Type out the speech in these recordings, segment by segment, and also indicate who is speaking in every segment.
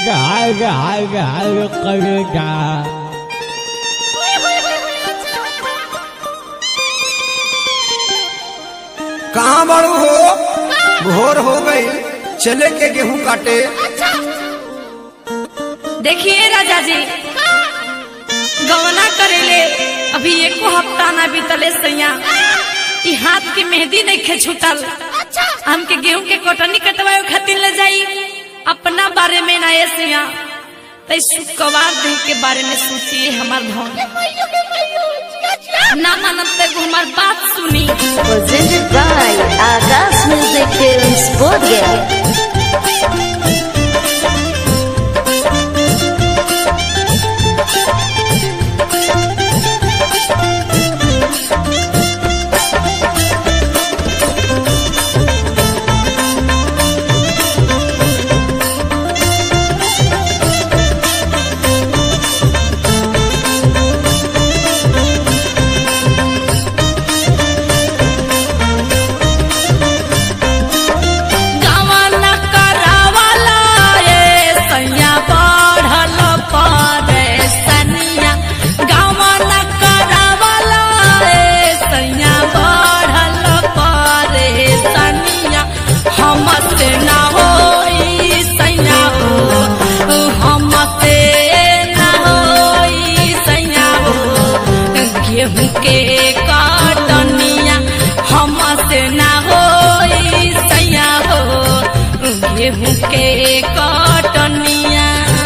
Speaker 1: करेगा।
Speaker 2: कहाँ बड़ू हो? भोर हो गई, चले के गेहूं काटे।
Speaker 3: देखिए राजा जी, गवना करेले अभी एको हफ्ता ना बीतले सैया, ई हाथ की मेहंदी नहीं खे छूटल। हमके गेहूं के कटनी कटवाए खातिर ले जाई, अपना बारे में ना ये सैया, तो शुक्रवार दिन के बारे में सोचिए हमार धन ना मानत तक हमार बात सुनी।
Speaker 4: Presented by Agas Music Films Bodhgaya.
Speaker 3: गेहूं के काटनिया हमसे ना होई सैया हो, गेहूं के काटनिया।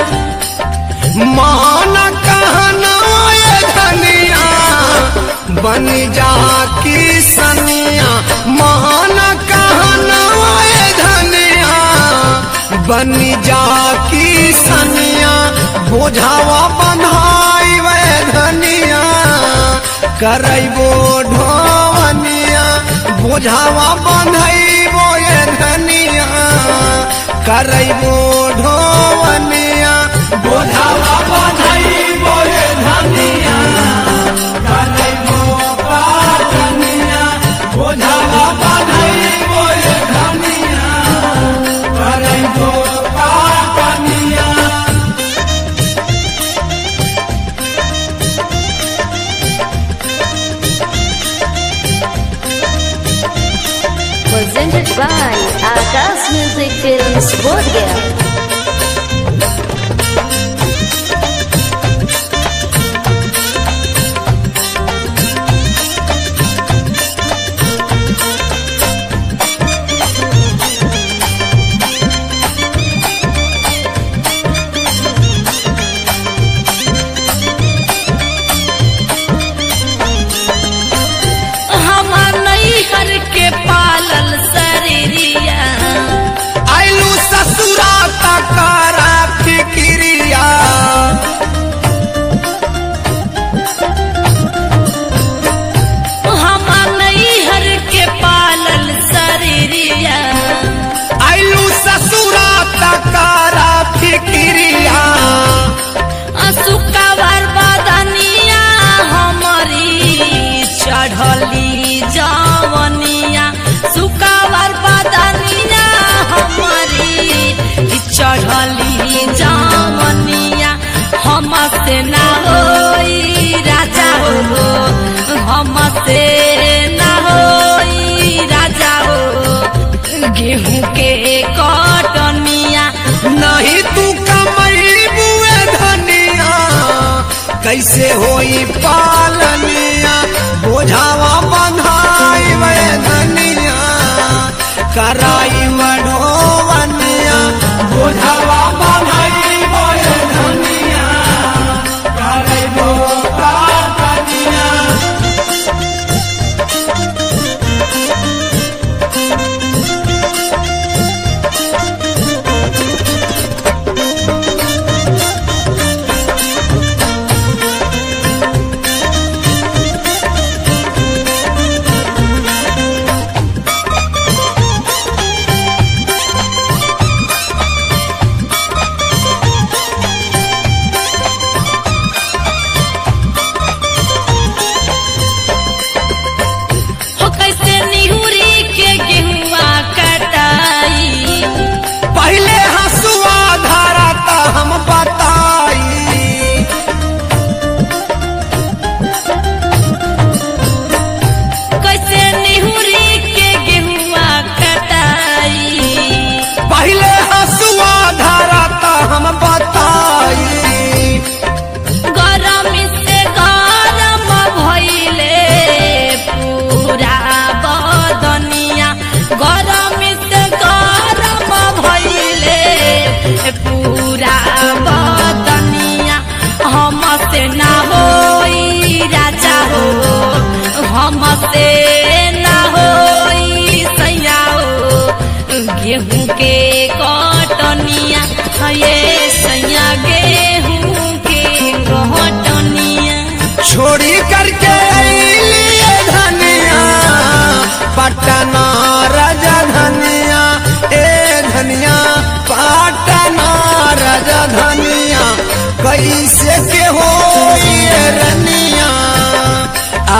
Speaker 2: मान कहना ये धनिया बन जा की सनिया, मान कहना ये धनिया बन जा की सनिया, बोझावा बंधाई वे धनिया करैबो ढोवनिया, बोझावा बंधैबो ये धनिया करैबो ढोवनिया, बोझावा बंधैबो ये धनिया करैबो काटनिया, बोझावा बंधैबो ये धनिया करैबो काटनिया।
Speaker 4: Presented by Agas Music Films Bodhgaya.
Speaker 3: के पालल शरीरिया
Speaker 2: आइलू ससुरा तकारा फिक्रिया,
Speaker 3: हम नैहर के पालल शरीरिया,
Speaker 2: आइलू ससुरा तकारा फिक्रिया,
Speaker 3: सुकावर बदनिया हमारी चढ़ली जवनिया, सुकावर बदनिया हमारी चढ़ली जवनिया, हमसे ना होई राजा हो, हमसे ना होई राजा हो, गेहूं के कटनिया।
Speaker 2: नहीं तू कमैबू धनिया कैसे होई पालनिया, बोझावा बंधाई वे धनिया कराई वढोवनिया, बोझावा बंधाई वे धनिया करैबो काटनिया।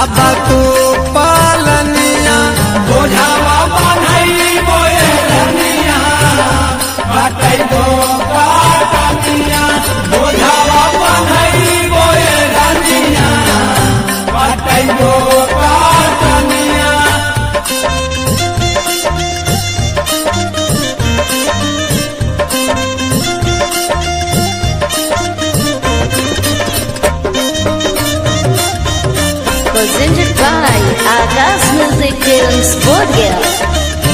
Speaker 2: अब तू पालनिया बोझावा बनाई बोए रनिया बाटई दो काटनिया बोझावा बनाई बोए रनिया बाटई दो काटनिया।
Speaker 4: Presented by Agas Music Films Bodhgaya.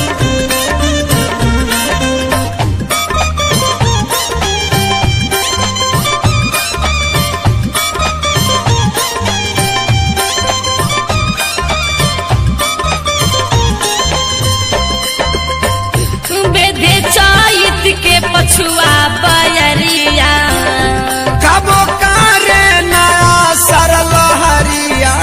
Speaker 3: बेधे चाइत के पछुआ बयरिया
Speaker 2: कबो कारे नया सरल हरिया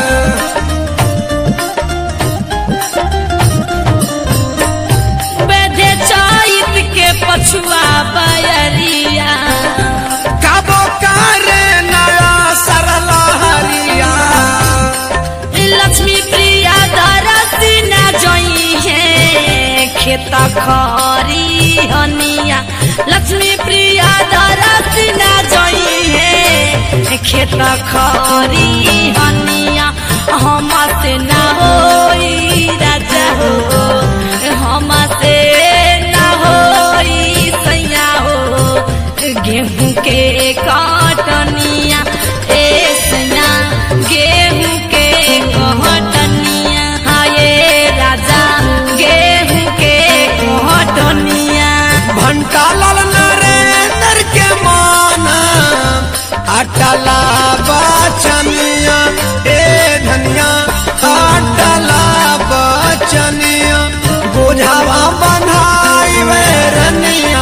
Speaker 3: बेधे चाइत के पछुआ बयरिया
Speaker 2: कबो कारे नया सरल हरिया
Speaker 3: लक्ष्मी प्रिया दरसी न जोई है खेत खरी हनिया लक्ष्मी प्रिया दरसी न जोई है खेत खरी हनिया हम से न होई राजा हो हम से न होई सैया हो गेहूं के काटनिया ए सैया गेहूं के काटनिया हाय राजा गेहूं के काटनिया।
Speaker 2: भंटा लाल नरेंद्र के माना अटला बचनिया ए धनिया अटला बचनिया बोझावा बनाई वे रनिया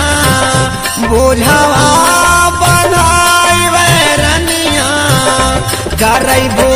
Speaker 2: बोझावा बनाई वे रनिया करई